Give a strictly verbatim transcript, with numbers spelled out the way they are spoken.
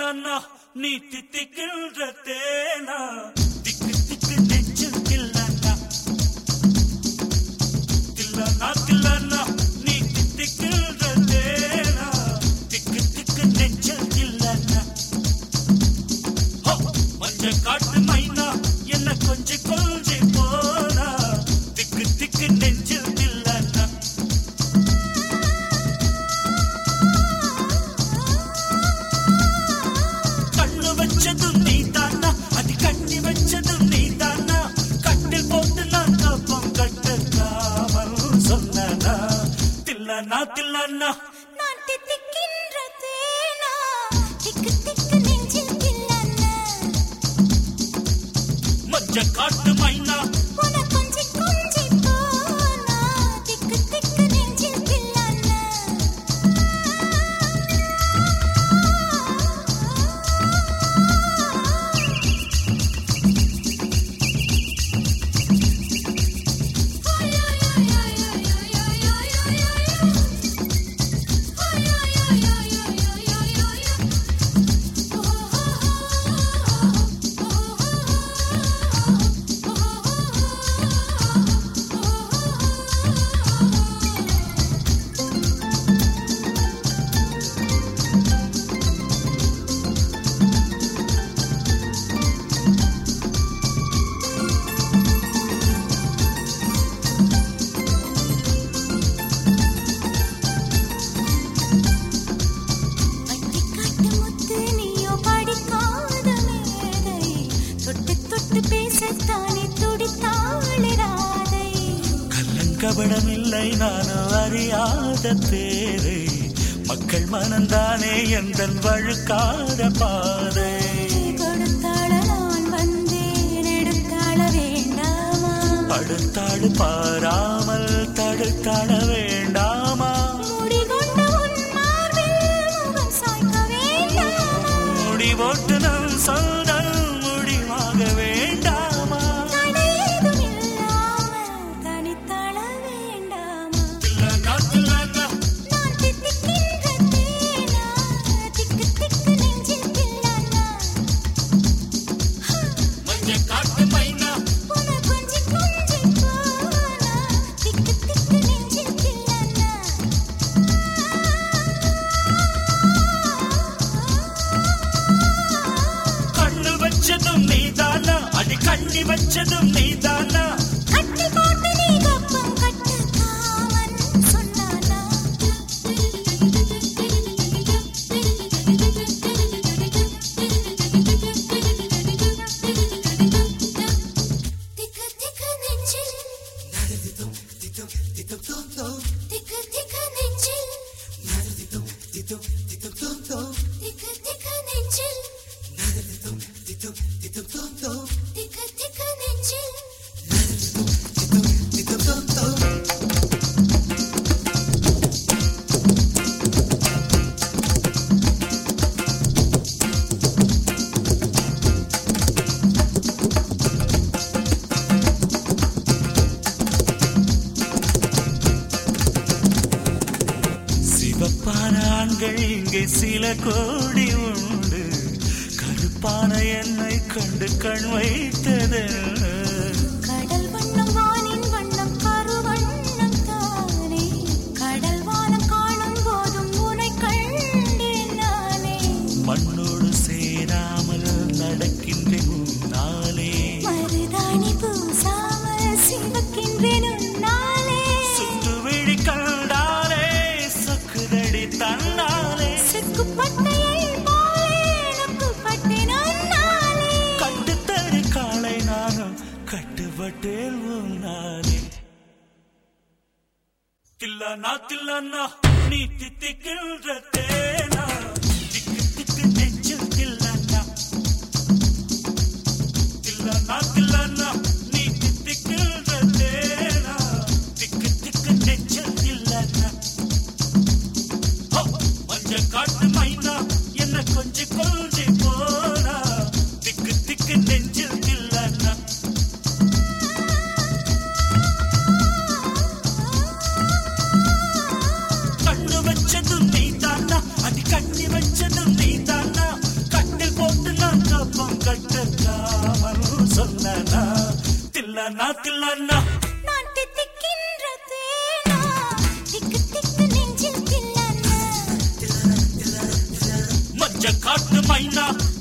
தில்லானா நீ தித்திக்கின்ற தேனா திக்கு திக்கு நெஞ்சில் தில்லானா தில்லானா தில்லானா நீ தித்திக்கின்ற தேனா திக்கு திக்கு நெஞ்சில் தில்லானா மஞ்ச காட்டு மைனா என்ன கொஞ்சி கொஞ்சி போனா திக்கு திக்கு நெஞ்சில் தில்லானா கண்ணு வச்சதும் நீ தானா அது கண்ணி வச்சதும் நீ தானா கட்டில் போட்டு நான் கப்பம் கட்டக்காமல் சொன்னானா தில்லானா தில்லானா நான் தித்திக்கின்ற தேனா திக்கு திக்கு நெஞ்சில் தில்லானா மஞ்ச காட்டு மைனா உன கொஞ்சி கொஞ்சி போனா திக்கு திக்கு நெஞ்சில் தில்லானா கபடமில்லை நானும் அறியாத தேரை மக்கள் மனந்தானே எந்தன் வழுக்காத பாதை கொடுத்தாள நான் வந்தேன் எடுத்தாள வேண்டாமா அடுத்தாடு பாராமல் தடுத்தாட வேண்டாமா முடிகொண்ட உன் மார்பில் முகம் சாய்க்க வேண்டாமா முடி போட்டு நம் சொந்தம் முடிவாக வேண்டாமா தடையேதும் இல்லாமல் தனித்தாள வேண்டாமா தில்லானா தில்லானா நான் தித்திக்கின்ற தேனா திக்கு திக்கு நெஞ்சில் தில்லானா மஞ்ச காட்டு மைனா உன கொஞ்சி கொஞ்சி போனா திக்கு திக்கு நெஞ்சில் தில்லானா கண்ணு வச்சதும் நீதானா அடி கண்ணி வச்சதும் நீதானா கட்டி போட்டு நீ கப்பம் கட்டக்காமன் சொன்னானா திக்கு திக்கு நெஞ்சில் திக்கு திக்கு நெஞ்சில் திக்கு திக்கு நெஞ்சில் திக்கு திக்கு நெஞ்சில் சிவப்பான ஆண்கள் இங்கே சில கோடி உண்டு கருப்பான என்னை கண்டு கண் வைத்தது கடல் வண்ணம் வானின் வண்ணம் கருவண்ணம் தானே கடல் வானம் காணும் போதும் உனை கண்டேன் நானே மண்ணோடு சேராமல் நடக்கின்றேன் உன்னாலே மருதாணி பூசாமல் சிவக்கின்றேன் உன்னாலே சுற்று விழி கண்டாலே சக்குதடி தன்னாலே செக்குப்பட்டையை போலே நொக்குப்பட்டேன் உன்னாலே கட்டுத்தடி காலை நானும் கட்டுப்பட்டேன் உன்னாலே தில்லானா தில்லானா நீ தித்திக்கின்ற தேனா திக்கு திக்கு நெஞ்சில் தில்லானா தில்லானா தில்லானா நீ தித்திக்கின்ற தேனா திக்கு திக்கு நெஞ்சில் தில்லானா மஞ்ச காட்டு மைனா என்ன கொஞ்சி கொஞ்சி போனா திக்கு திக்கு நெஞ்சில் தில்லானா கண்ணு வச்சதும் நீ தானா அடி கண்ணி வச்சதும் நீ தானா தில்லானா தில்லானா நான் தித்திக்கின்ற தேனா திக்கு திக்கு நெஞ்சில் தில்லானா மஞ்ச காட்டு மைனா